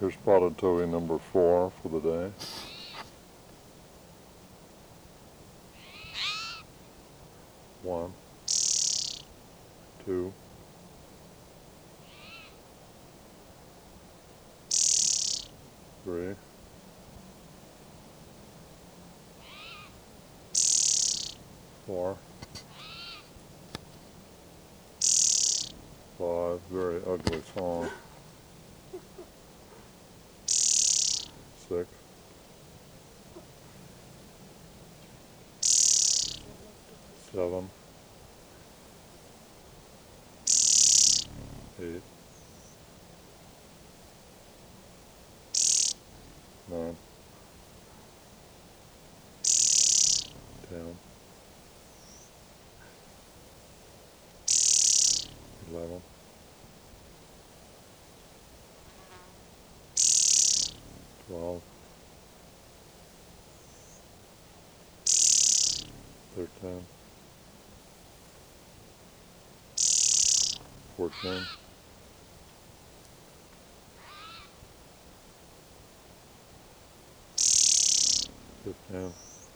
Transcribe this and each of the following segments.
Here's spotted towhee number 4 for the day. One, two, three, four, five. Very ugly song. 6, 7, 8, 9, 10, 11, 12, 13, 14, 15,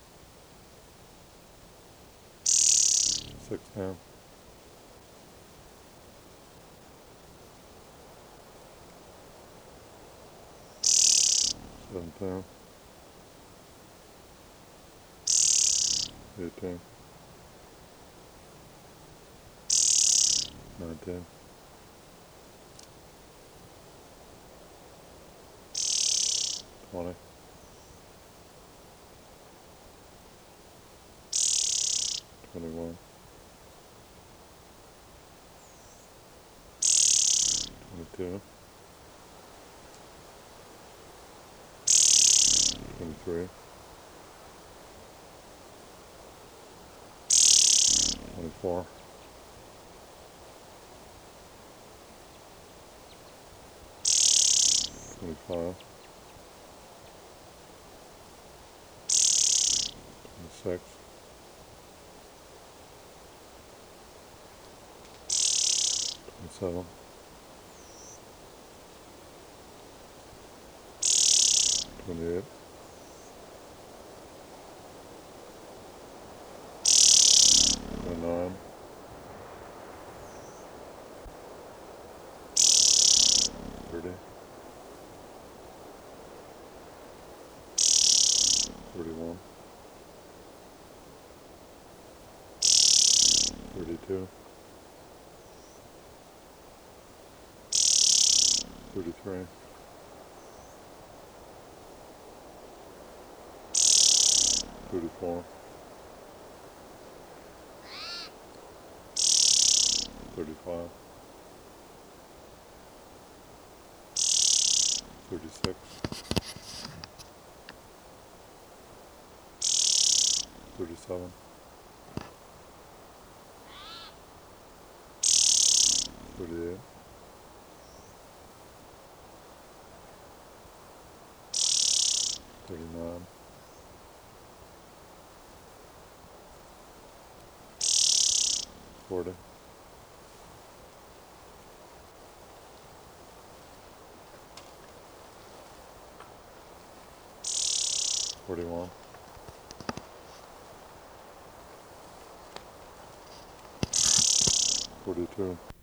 16, 17, 18, 19, 20, 21, 22, 23, 24, 25, 26, 27, 28, 29, 30, 31, 32, 33, 34, 35, 36, 37, 38, 39, 40, 41, 42.